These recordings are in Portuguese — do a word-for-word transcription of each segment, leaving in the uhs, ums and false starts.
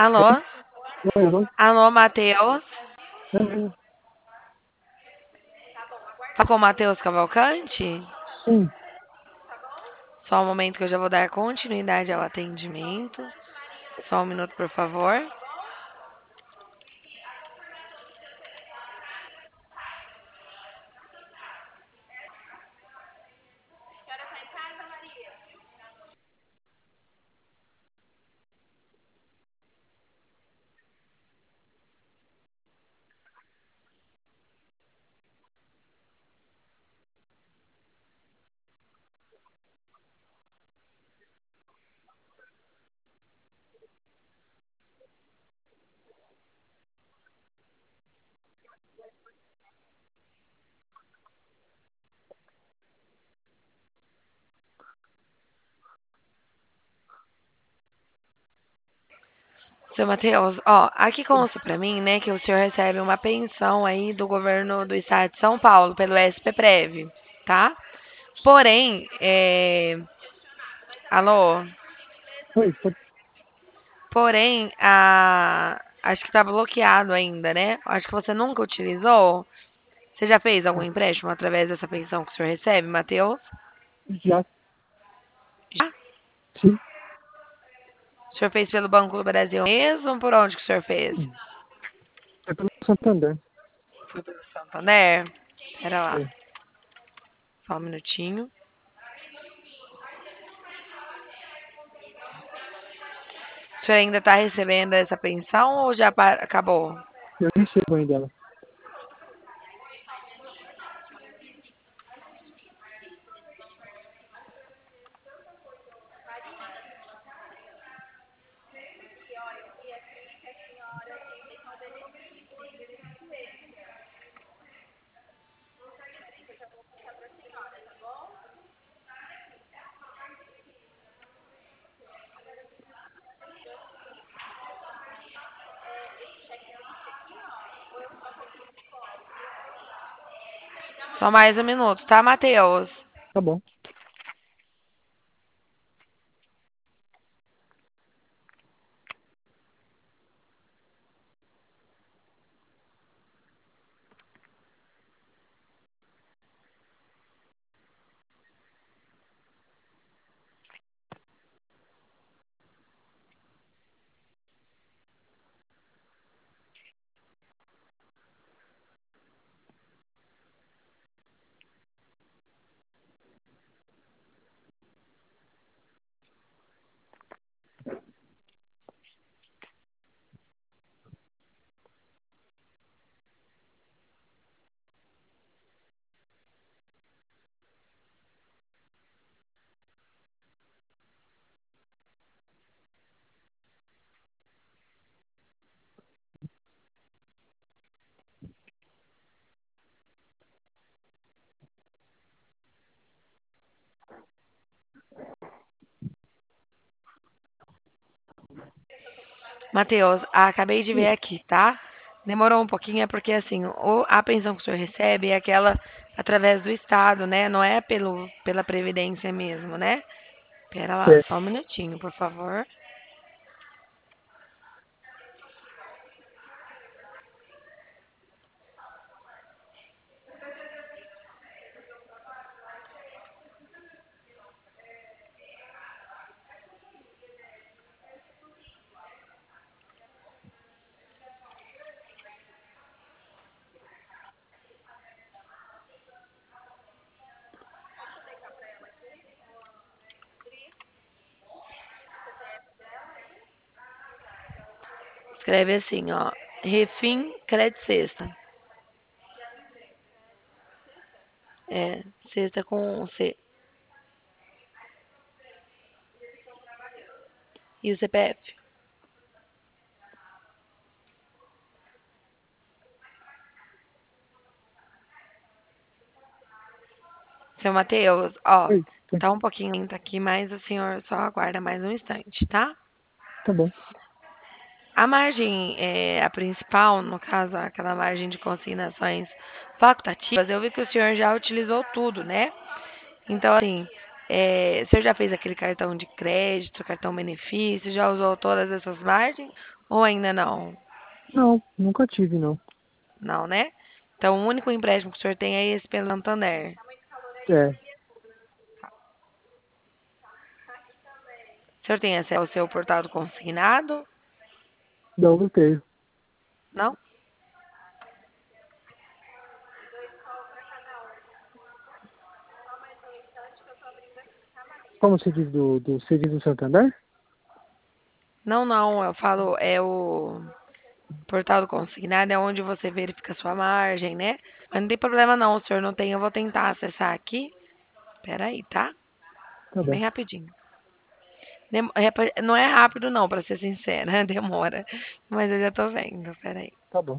Alô? Oi, oi. Alô, Matheus? É, Fala com o Matheus Cavalcante? sim, Só um momento que eu já vou dar continuidade ao atendimento. Só um minuto, por favor. Seu Matheus, ó, aqui consta pra mim, né, que o senhor recebe uma pensão aí do governo do estado de São Paulo, pelo S P Prev, tá? Porém, é... Alô? oi, pode- Porém, a... acho que tá bloqueado ainda, né? Acho que você nunca utilizou. Você já fez algum empréstimo através dessa pensão que o senhor recebe, Matheus? já, Já? sim, O senhor fez pelo Banco do Brasil mesmo? Por onde que o senhor fez? é pelo Santander. Foi pelo Santander? Pera lá, É, só um minutinho. O senhor ainda está recebendo essa pensão ou já pa- acabou? eu recebo ainda ela. Só mais um minuto, tá, Matheus? Tá bom. Matheus, ah, acabei de ver Oi, aqui, tá? Demorou um pouquinho, é porque assim, o- a pensão que o senhor recebe é aquela através do Estado, né? Não é pelo, pela Previdência mesmo, né? Pera lá, certo. só um minutinho, por favor. Escreve assim, ó. Refim Cred Sexta. É, sexta com C. E o C P F? Seu Matheus, ó, Oi, oi, tá um pouquinho lento aqui, mas o senhor só aguarda mais um instante, tá? tá bom. A margem, é, a principal, no caso, aquela margem de consignações facultativas, eu vi que o senhor já utilizou tudo, né? Então, assim, é, o senhor já fez aquele cartão de crédito, cartão benefício, já usou todas essas margens? Ou ainda não? Não, nunca tive, não. Não, né? Então, o único empréstimo que o senhor tem é esse pelo Santander. É, O senhor tem acesso ao seu portal do consignado? não, não tenho. Não? Como você diz do, do, você diz do Santander? Não, não. Eu falo, é o portal do consignado, é onde você verifica a sua margem, né? Mas não tem problema não, o senhor não tem. Eu vou tentar acessar aqui. Pera aí, tá? Tá bom, Bem rapidinho. Dem- é- Não é rápido não, pra ser sincera. Demora. Mas eu já tô vendo. Pera aí. tá bom.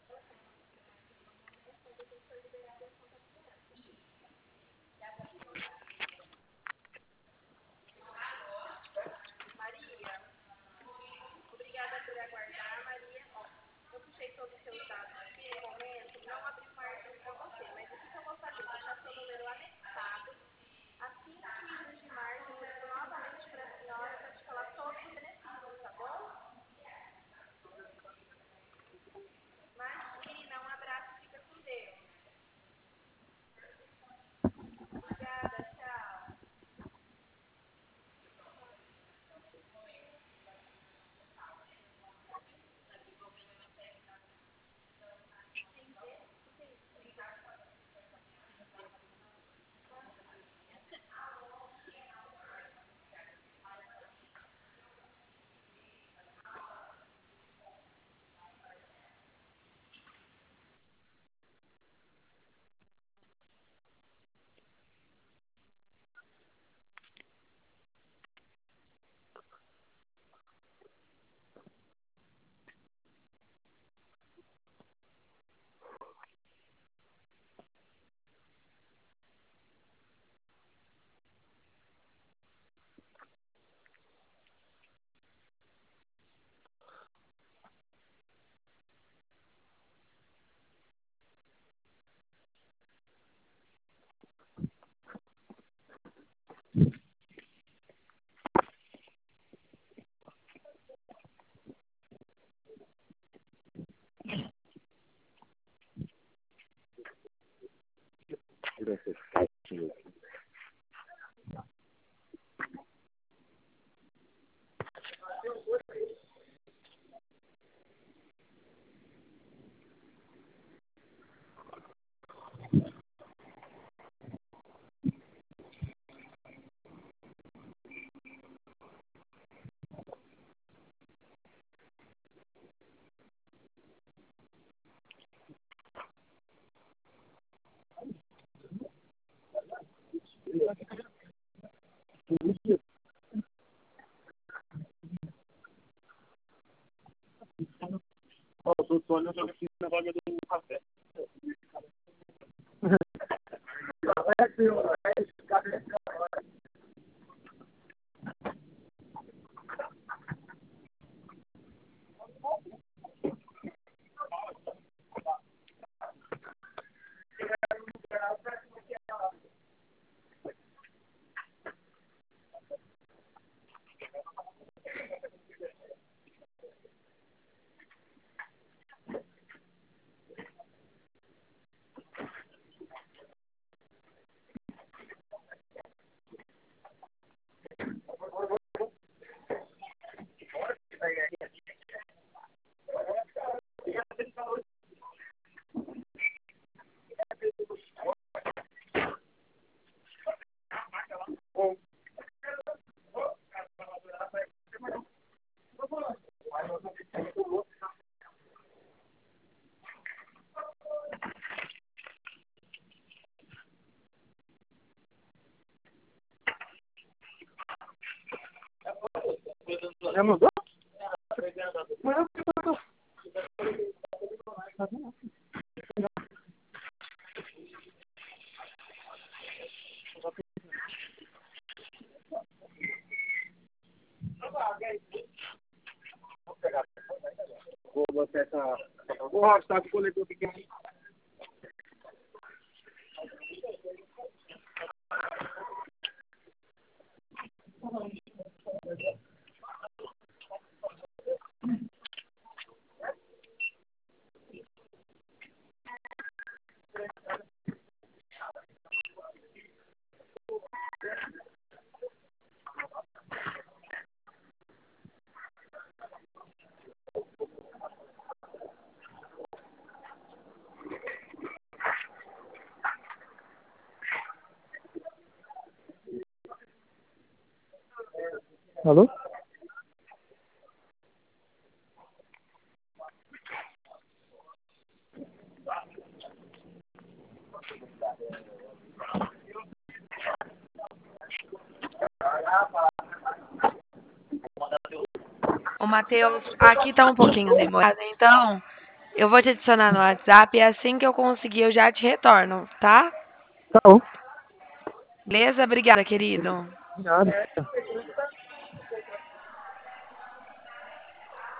Já mudou? Vou botar essa... Vou arrastar com o coletor pequeno. Alô? O Matheus, aqui tá um pouquinho demorado, então eu vou te adicionar no WhatsApp e assim que eu conseguir eu já te retorno, tá? Tá bom. Beleza? Obrigada, querido. Nada.